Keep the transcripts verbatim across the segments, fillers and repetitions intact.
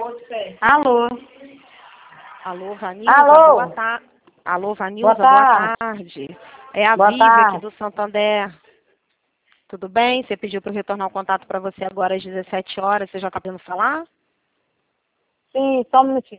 Alô? Alô, Vanilza, Alô? boa tarde. Alô, Vanilza, Boa boa tarde. tarde. É a Boa Vivi aqui tarde. do Santander. Tudo bem? Você pediu para eu retornar o contato para você agora às dezessete horas. Você já está podendo falar? Sim, só um minutinho.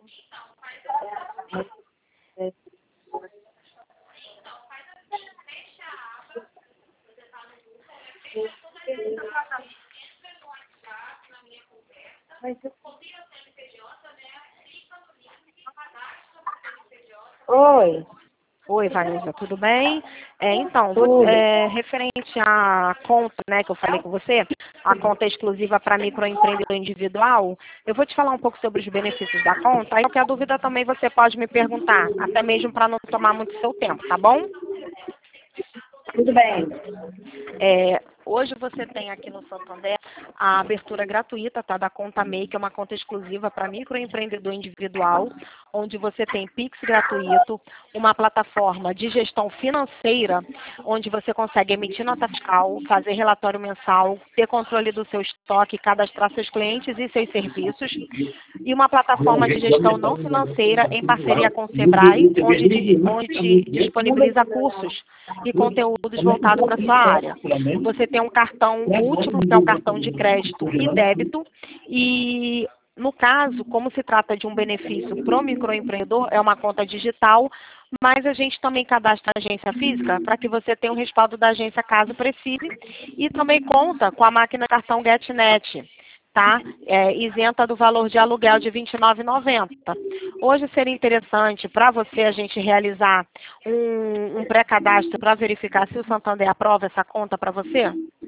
Oi. Oi, Vanilza, tudo bem? É, então, vo- Tudo. é, referente à conta, né, que eu falei com você, a conta é exclusiva para microempreendedor individual, eu vou te falar um pouco sobre os benefícios da conta, aí qualquer dúvida também você pode me perguntar, até mesmo para não tomar muito seu tempo, tá bom? Tudo bem. É, hoje você tem aqui no Santander a abertura gratuita, tá, da conta M E I, que é uma conta exclusiva para microempreendedor individual, onde você tem Pix gratuito, uma plataforma de gestão financeira, onde você consegue emitir nota fiscal, fazer relatório mensal, ter controle do seu estoque, cadastrar seus clientes e seus serviços, e uma plataforma de gestão não financeira em parceria com o Sebrae, onde, di- onde disponibiliza cursos e conteúdos voltados para a sua área. Você tem um cartão múltiplo, que é o cartão de crédito e débito, e no caso, como se trata de um benefício para o microempreendedor, é uma conta digital, mas a gente também cadastra a agência física para que você tenha o respaldo da agência caso precise, e também conta com a máquina cartão GetNet, tá? É, isenta do valor de aluguel de vinte e nove reais e noventa centavos. Hoje seria interessante para você a gente realizar um, um pré-cadastro para verificar se o Santander aprova essa conta para você?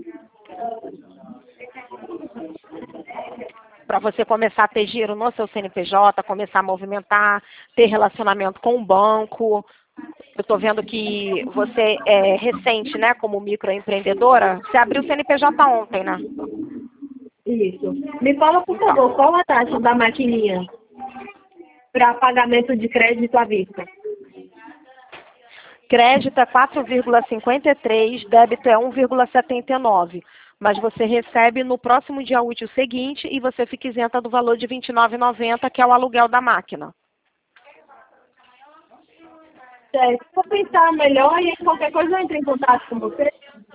Para você começar a ter giro no seu C N P J, começar a movimentar, ter relacionamento com o banco. Eu estou vendo que você é recente, né, como microempreendedora. Você abriu o C N P J ontem, né? Isso. Me fala, por Então, favor, qual a taxa da maquininha para pagamento de crédito à vista? crédito é quatro vírgula cinquenta e três, débito é um vírgula setenta e nove. Mas você recebe no próximo dia útil seguinte e você fica isenta do valor de vinte e nove reais e noventa centavos, que é o aluguel da máquina. Certo. Vou pensar melhor e qualquer coisa eu entro em contato com você.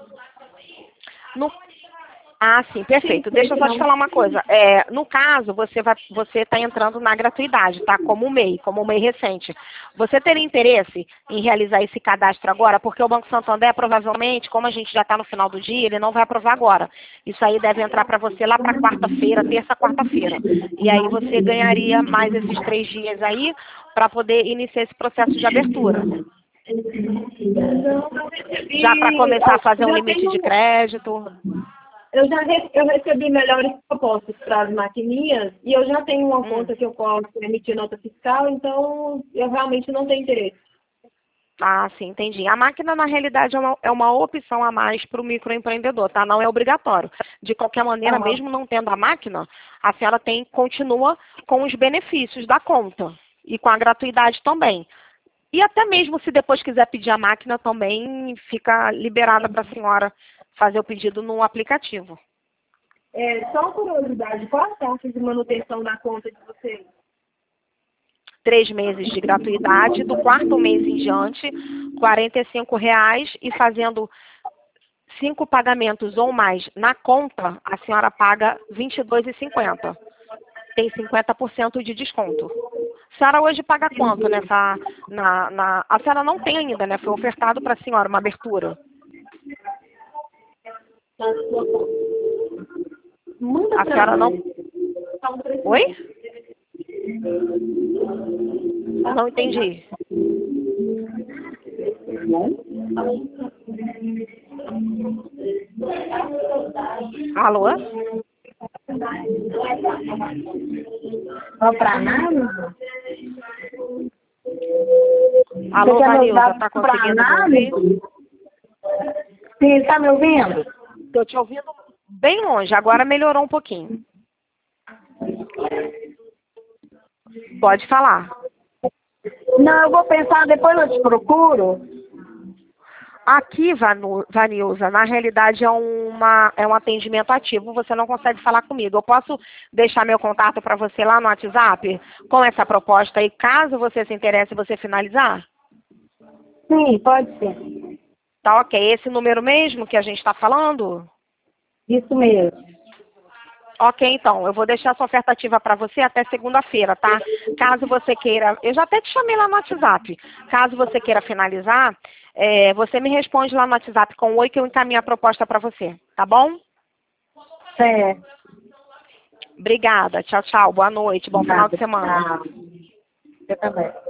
No Ah, sim, Sim, perfeito. Deixa eu esse só te não. falar uma coisa. É, no caso, você vai, você está entrando na gratuidade, tá? Como o M E I, como o M E I recente. Você teria interesse em realizar esse cadastro agora? Porque o Banco Santander, provavelmente, como a gente já está no final do dia, ele não vai aprovar agora. Isso aí deve entrar para você lá para quarta-feira, terça, quarta-feira. E aí você ganharia mais esses três dias aí para poder iniciar esse processo de abertura. Não, eu recebi. Já para começar a fazer um Já limite de tenho. crédito. Eu já re- eu recebi melhores propostas para as maquininhas e eu já tenho uma Hum. conta que eu posso emitir nota fiscal, então eu realmente não tenho interesse. Ah, sim, entendi. A máquina, na realidade, é uma, é uma opção a mais para o microempreendedor, tá? Não é obrigatório. De qualquer maneira, Aham. mesmo não tendo a máquina, a senhora tem, continua com os benefícios da conta e com a gratuidade também. E até mesmo se depois quiser pedir a máquina também, fica liberada para a senhora fazer o pedido no aplicativo. É, só uma curiosidade, qual a taxa de manutenção da conta de vocês? Três meses de gratuidade, do quarto mês em diante, quarenta e cinco reais, e fazendo cinco pagamentos ou mais na conta, a senhora paga vinte e dois reais e cinquenta centavos. Tem cinquenta por cento de desconto. A senhora hoje paga quanto nessa... Na, na, a senhora não tem ainda, né? Foi ofertado para a senhora uma abertura. Manda A para senhora não... mim. Oi? Não entendi. Alô? Não para nada? Alô, Você quer meus Vanilza, dados tá para conseguindo me ouvir? análise? Sim, está me ouvindo? Estou te ouvindo bem longe, agora melhorou um pouquinho. Pode falar. Não, eu vou pensar, depois eu te procuro. Aqui, Vanu- Vanilza, na realidade é, uma, é um atendimento ativo, você não consegue falar comigo. Eu posso deixar meu contato para você lá no WhatsApp com essa proposta aí, caso você se interesse, você finalizar? Sim, pode ser. Tá ok. Esse número mesmo que a gente está falando? Isso mesmo. Ok, então, eu vou deixar essa oferta ativa para você até segunda-feira, tá? Caso você queira, eu já até te chamei lá no WhatsApp. Caso você queira finalizar, é, você me responde lá no WhatsApp com oi que eu encaminho a proposta para você, tá bom? Certo. Obrigada. Tchau, tchau. Boa noite. Bom final de Nada. semana. Tchau. Eu também.